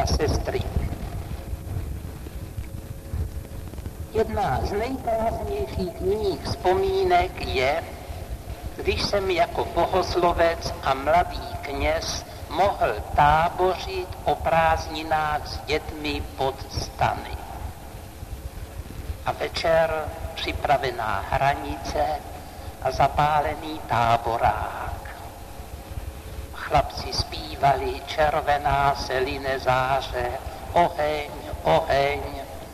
a sestry. Jedna z nejkrásnějších mých vzpomínek je, když jsem jako bohoslovec a mladý kněz mohl tábořit o prázdninách s dětmi pod stany. A večer připravená hranice a zapálený táborák. Chlapci zpívali červená se line záře, oheň, oheň.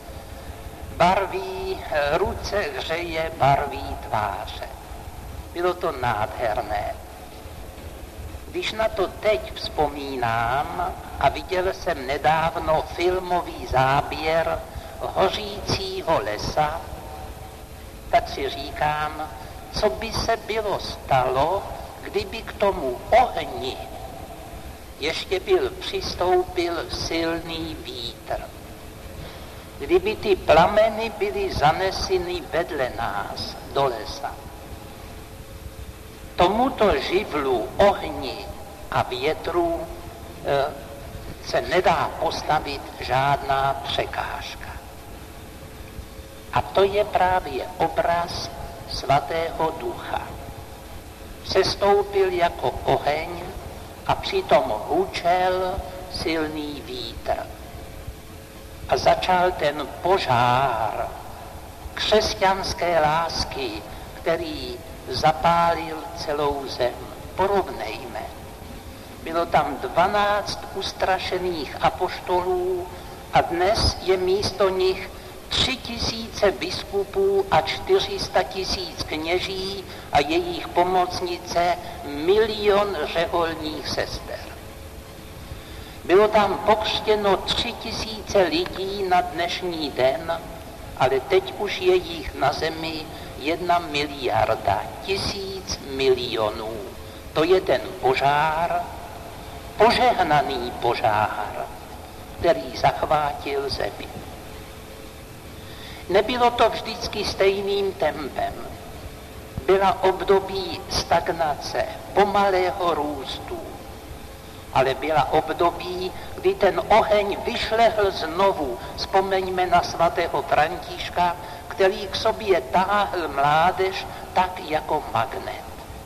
Barví ruce hřeje, barví tváře. Bylo to nádherné. Když na to teď vzpomínám a viděl jsem nedávno filmový záběr hořícího lesa, tak si říkám, co by se bylo stalo, kdyby k tomu ohni ještě přistoupil silný vítr. Kdyby ty plameny byly zaneseny vedle nás do lesa. Tomuto živlu ohni a větru se nedá postavit žádná překážka. A to je právě obraz Svatého Ducha. Sestoupil jako oheň a přitom hučel silný vítr. A začal ten požár křesťanské lásky, který zapálil celou zem. Porovnejme. Bylo tam 12 ustrašených apoštolů a dnes je místo nich 3000 biskupů a 400 000 kněží a jejich pomocnice 1 000 000 řeholních sester. Bylo tam pokřtěno 3000 lidí na dnešní den, ale teď už je jich na zemi 1 miliarda, 1000 milionů. To je ten požár, požehnaný požár, který zachvátil zemi. Nebylo to vždycky stejným tempem. Byla období stagnace, pomalého růstu, ale byla období, kdy ten oheň vyšlehl znovu. Vzpomeňme na svatého Františka, který k sobě táhl mládež tak jako magnet.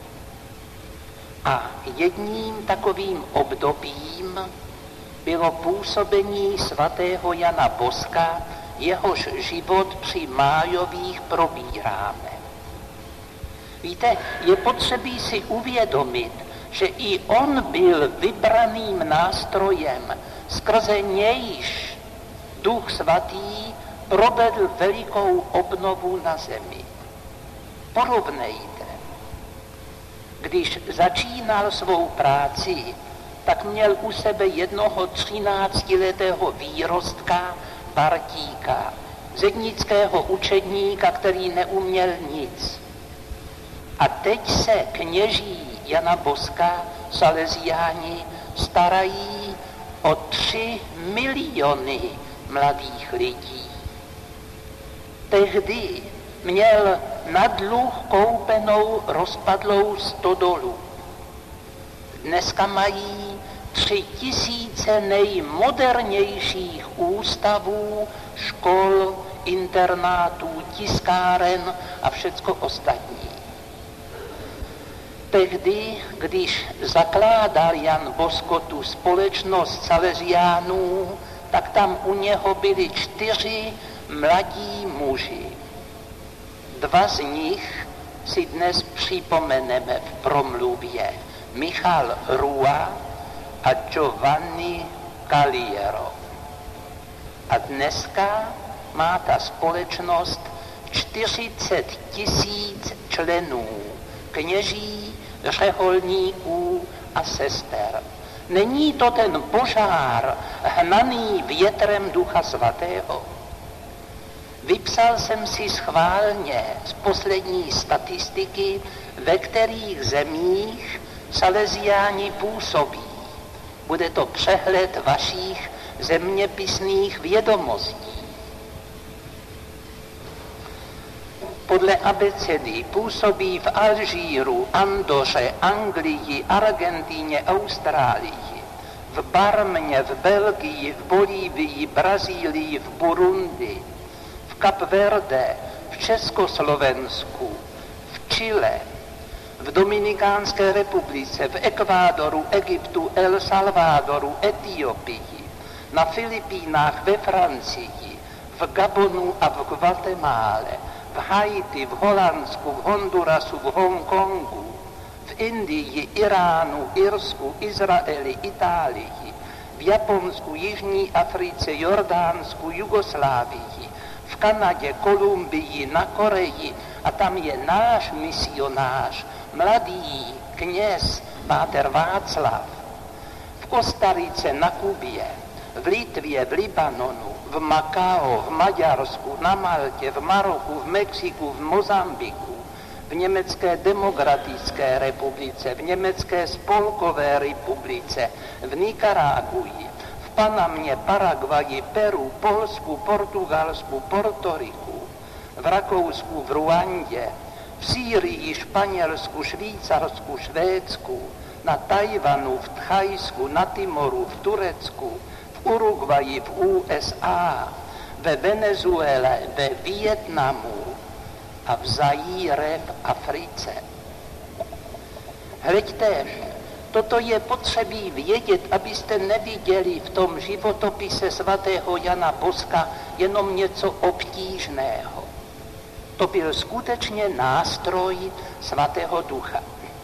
A jedním takovým obdobím bylo působení svatého Jana Boska, jehož život při májových probíráme. Víte, je potřebí si uvědomit, že i on byl vybraným nástrojem, skrze nějž Duch Svatý provedl velikou obnovu na zemi. Porovnejte. Když začínal svou práci, tak měl u sebe jednoho 13letého výrostka Bartíka, zednického učedníka, který neuměl nic. A teď se kněží Jana Boska, Salesiáni, starají o 3 miliony mladých lidí. Tehdy měl na dluh koupenou rozpadlou stodolu. Dneska mají 3000 nejmodernějších ústavů, škol, internátů, tiskáren a všecko ostatní. Tehdy, když zakládal Jan Bosko tu společnost Salesiánů, tak tam u něho byli 4 mladí muži. 2 z nich si dnes připomeneme v promluvě. Michal Rua a Giovanni Caliero. A dneska má ta společnost 40 000 členů, kněží, řeholníků a sester. Není to ten požár hnaný větrem Ducha Svatého? Vypsal jsem si schválně z poslední statistiky, ve kterých zemích Salesiáni působí. Bude to přehled vašich zeměpisných vědomostí. Podle abecedy působí v Alžíru, Andoře, Anglii, Argentíně, Austrálii, v Barmě, v Belgii, v Bolívii, Brazílii, v Burundi, v Kapverde, v Československu, v Chile, v Dominikánské republice, v Ekvádoru, Egyptu, El Salvadoru, Etiopii, na Filipínách, ve Francii, v Gabonu a v Guatemále, v Haiti, v Holandsku, v Hondurasu, v Hongkongu, v Indii, Iránu, Irsku, Izraeli, Itálii, v Japonsku, Jižní Africe, Jordánsku, Jugoslávii, v Kanadě, Kolumbii, na Koreji a tam je náš misionář, mladý kněz páter Václav, v Kostarice, na Kubě, v Litvě, v Libanonu, v Makao, v Maďarsku, na Maltě, v Maroku, v Mexiku, v Mozambiku, v Německé demokratické republice, v Německé spolkové republice, v Nikaraguji, v Panamě, Paraguaji, Peru, Polsku, Portugalsku, Portoriku, v Rakousku, v Ruandě, v Sýrii, Španělsku, Švýcarsku, Švédsku, na Tajvanu, v Thajsku, na Timoru, v Turecku, v Uruguayi, v USA, ve Venezuele, ve Vietnamu a v Zaíre v Africe. Hleďte, toto je potřebí vědět, abyste neviděli v tom životopise svatého Jana Boska jenom něco obtížného. To byl skutečně nástroj svatého Ducha.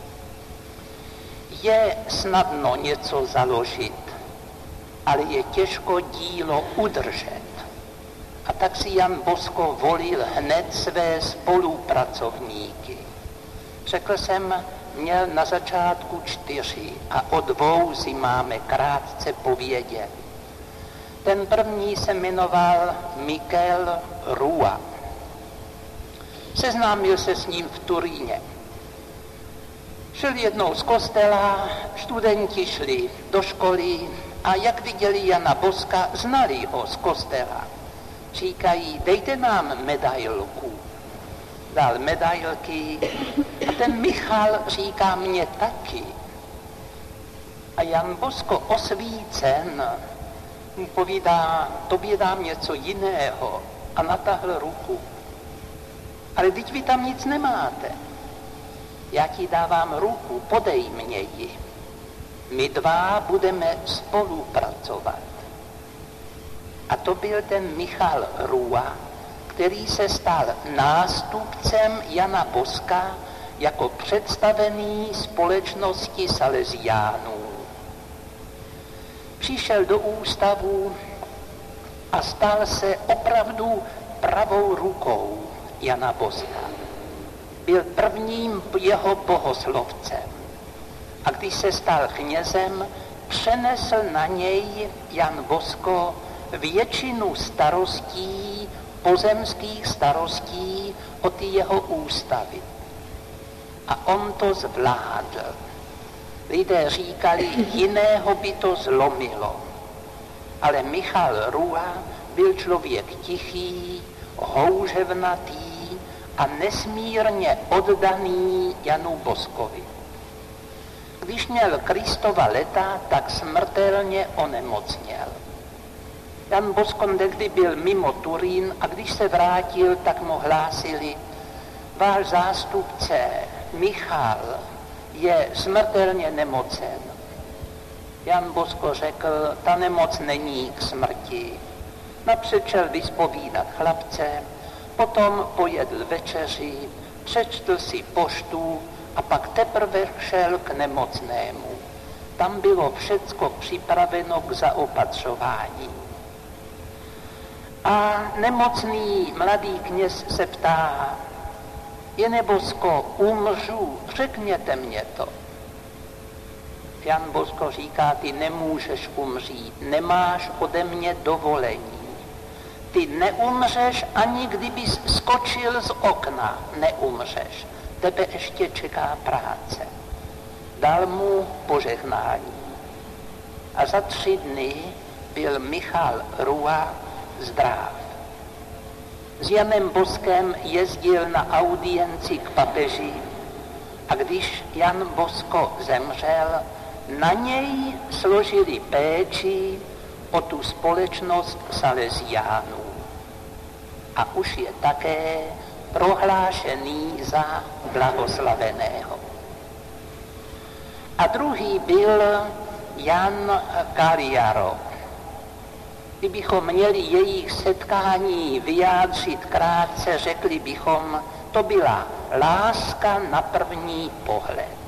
Je snadno něco založit, ale je těžko dílo udržet. A tak si Jan Bosko volil hned své spolupracovníky. Řekl jsem, měl na začátku 4 a o 2 si máme krátce povědět. Ten první se jmenoval Michel Rua. Seznámil se s ním v Turíně. Šel jednou z kostela, studenti šli do školy a jak viděli Jana Boska, znali ho z kostela. Říkají, dejte nám medailku. Dal medailky a ten Michal říká, mě taky. A Jan Bosko osvícen mu povídá, tobě dám něco jiného a natáhl ruku. Ale teď vy tam nic nemáte. Já ti dávám ruku, podej mě ji. My 2 budeme spolupracovat. A to byl ten Michal Rua, který se stal nástupcem Jana Boska jako představený společnosti Salesiánů. Přišel do ústavu a stal se opravdu pravou rukou Jana Boska. Byl prvním jeho bohoslovcem. A když se stal knězem, přenesl na něj Jan Bosko většinu starostí, pozemských starostí o ty jeho ústavy. A on to zvládl. Lidé říkali, jiného by to zlomilo. Ale Michal Rua byl člověk tichý, houževnatý a nesmírně oddaný Janu Boskovi. Když měl Kristova leta, tak smrtelně onemocněl. Jan Bosko někdy byl mimo Turín a když se vrátil, tak mu hlásili, váš zástupce Michal je smrtelně nemocen. Jan Bosko řekl, ta nemoc není k smrti. Napřed šel vyspovídat chlapce, potom pojedl večeři, přečtl si poštu a pak teprve šel k nemocnému. Tam bylo všecko připraveno k zaopatřování. A nemocný mladý kněz se ptá, Jane Bosko, umřu, řekněte mě to. Jan Bosko říká, ty nemůžeš umřít, nemáš ode mě dovolení. Ty neumřeš, ani kdybys skočil z okna, neumřeš. Tebe ještě čeká práce. Dal mu požehnání. A za 3 dny byl Michal Rua zdrav. S Janem Boskem jezdil na audienci k papeži a když Jan Bosko zemřel, na něj složili péči o tu společnost Salesiánů. A už je také prohlášený za blahoslaveného. A druhý byl Jan Kaliaro. Kdybychom měli jejich setkání vyjádřit krátce, řekli bychom, to byla láska na první pohled.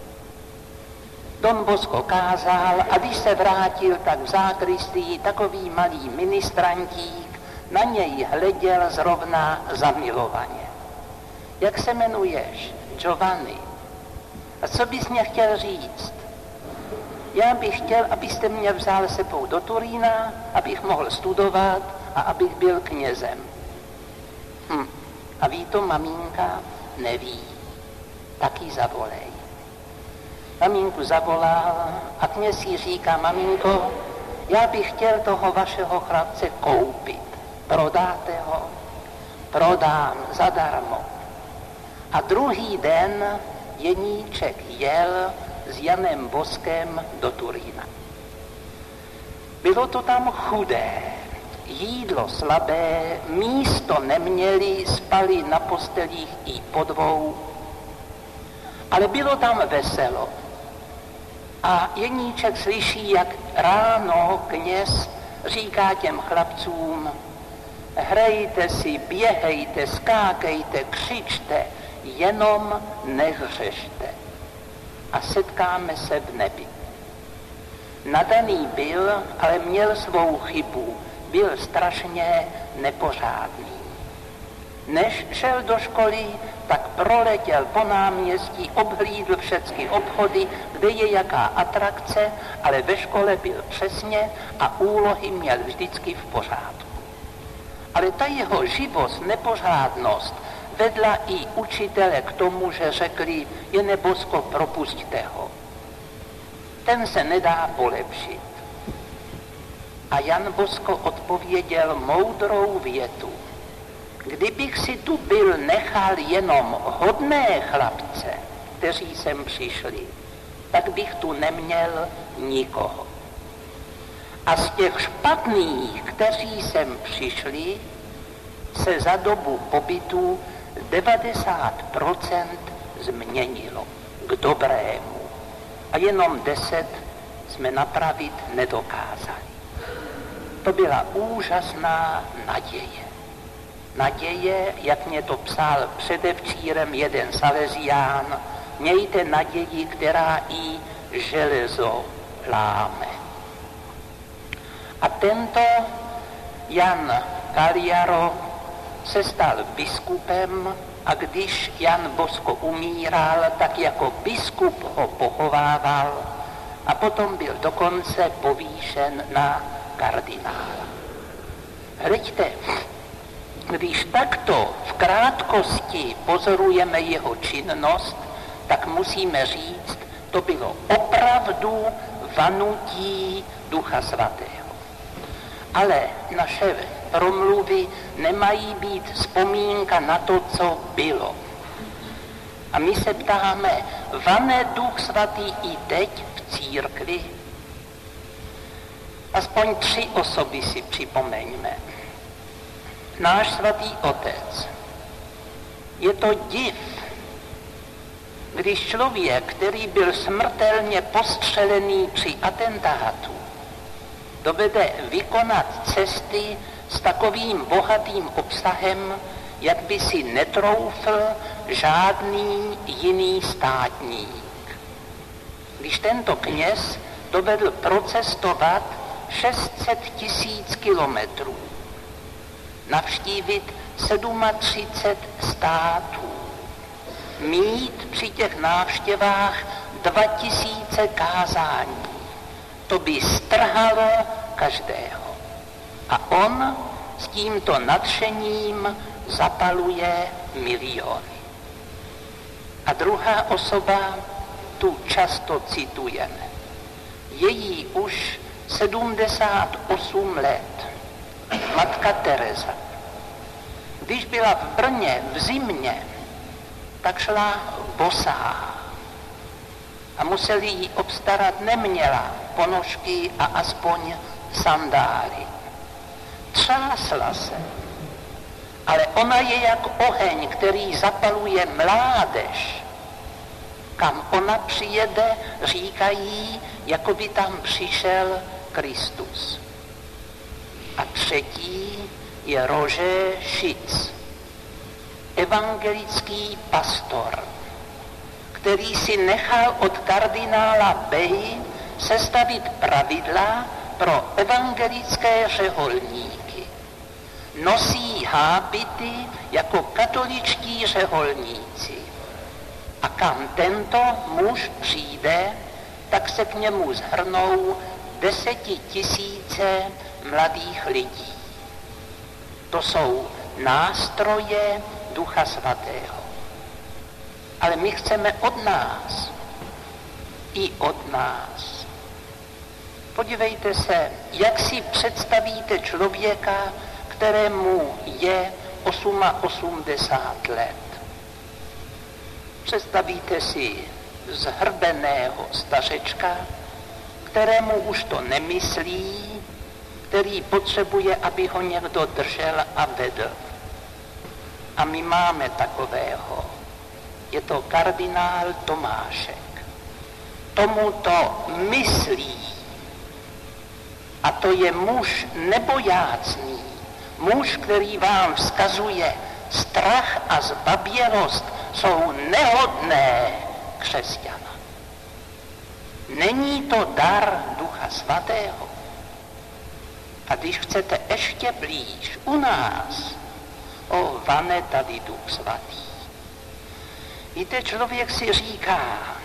Don Bosco kázal a když se vrátil, tak v zákristii takový malý ministrantík na něj hleděl zrovna zamilovaně. Jak se jmenuješ? Giovanni. A co bys mě chtěl říct? Já bych chtěl, abyste mě vzal sebou do Turína, abych mohl studovat a abych byl knězem. A ví to maminka? Neví. Tak ji zavolej. Maminku zavolal a kněz jí říká, maminko, já bych chtěl toho vašeho chlapce koupit. Prodáte ho? Prodám zadarmo. A druhý den Jeníček jel s Janem Boskem do Turína. Bylo to tam chudé, jídlo slabé, místo neměli, spali na postelích i po dvou, ale bylo tam veselo. A Jeníček slyší, jak ráno kněz říká těm chlapcům, hrajte si, běhejte, skákejte, křičte, jenom nehřešte. A setkáme se v nebi. Nadaný byl, ale měl svou chybu. Byl strašně nepořádný. Než šel do školy, tak proletěl po náměstí, obhlídl všechny obchody, kde je jaká atrakce, ale ve škole byl přesně a úlohy měl vždycky v pořádku. Ale ta jeho živost, nepořádnost vedla i učitele k tomu, že řekli, Jane Bosko, propusťte ho. Ten se nedá polepšit. A Jan Bosko odpověděl moudrou větu. Kdybych si tu byl nechal jenom hodné chlapce, kteří sem přišli, tak bych tu neměl nikoho. A z těch špatných, kteří sem přišli, se za dobu pobytu 90% změnilo k dobrému. A jenom 10 jsme napravit nedokázali. To byla úžasná naděje. Naděje, jak mě to psal předevčírem jeden Salesián, mějte naději, která i železo láme. A tento Jan Kaliaro se stal biskupem a když Jan Bosko umíral, tak jako biskup ho pochovával a potom byl dokonce povýšen na kardinála. Hleďte, když takto v krátkosti pozorujeme jeho činnost, tak musíme říct, to bylo opravdu vanutí Ducha Svatého. Ale naše promluvy nemají být vzpomínka na to, co bylo. A my se ptáme, vane Duch Svatý i teď v církvi? Aspoň 3 osoby si připomeňme. Náš svatý otec. Je to div, když člověk, který byl smrtelně postřelený při atentátu, dovede vykonat cesty s takovým bohatým obsahem, jak by si netroufl žádný jiný státník. Když tento kněz dovedl procestovat 600 000 kilometrů, navštívit 37 států, mít při těch návštěvách 2000 kázání, to by strhalo každého. A on s tímto nadšením zapaluje miliony. A druhá osoba, tu často citujeme. Je jí už 78 let. Matka Teresa. Když byla v Brně v zimě, tak šla bosá. a museli ji obstarat, neměla ponožky a aspoň sandály. Třásla se, ale ona je jak oheň, který zapaluje mládež. Kam ona přijede, říkají, jako by tam přišel Kristus. A třetí je Roger Schiz, evangelický pastor, který si nechal od kardinála Bey sestavit pravidla pro evangelické řeholníky. Nosí hábity jako katoličtí řeholníci. A kam tento muž přijde, tak se k němu shrnou 10 000 mladých lidí. To jsou nástroje Ducha Svatého. Ale my chceme od nás, i od nás. Podívejte se, jak si představíte člověka, kterému je 88 let. Představíte si zhrbeného stařečka, kterému už to nemyslí, který potřebuje, aby ho někdo držel a vedl. A my máme takového. Je to kardinál Tomášek. Tomu to myslí. A to je muž nebojácný. Muž, který vám vzkazuje, strach a zbabělost jsou nehodné křesťana. Není to dar Ducha Svatého. A když chcete ještě blíž u nás, vane tady Duch Svatý. Víte, člověk si říká,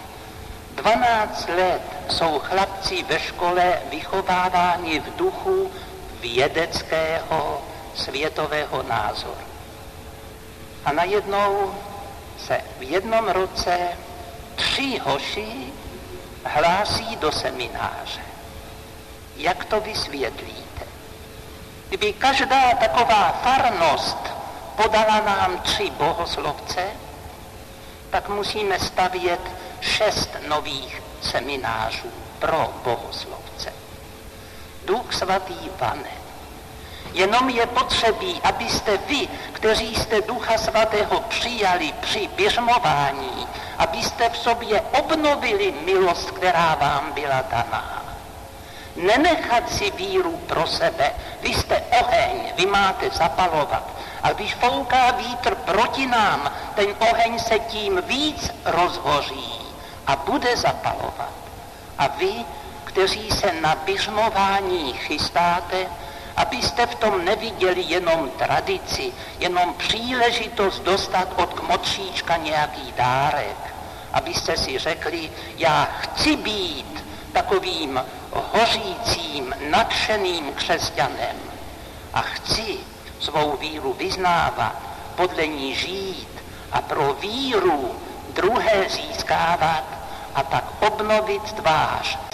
12 let jsou chlapci ve škole vychováváni v duchu vědeckého světového názoru. A najednou se v jednom roce 3 hoši hlásí do semináře. Jak to vysvětlíte? Kdyby každá taková farnost podala nám 3 bohoslovce, tak musíme stavět 6 nových seminářů pro bohoslovce. Duch Svatý vane. Jenom je potřebí, abyste vy, kteří jste Ducha Svatého přijali při běžmování, abyste v sobě obnovili milost, která vám byla daná. Nenechat si víru pro sebe. Vy jste oheň, vy máte zapalovat. A když fouká vítr proti nám, ten oheň se tím víc rozhoří a bude zapalovat. A vy, kteří se na běžmování chystáte, abyste v tom neviděli jenom tradici, jenom příležitost dostat od kmotříčka nějaký dárek, abyste si řekli, já chci být takovým hořícím, nadšeným křesťanem a chci svou víru vyznávat, podle ní žít a pro víru druhé získávat a tak obnovit tvář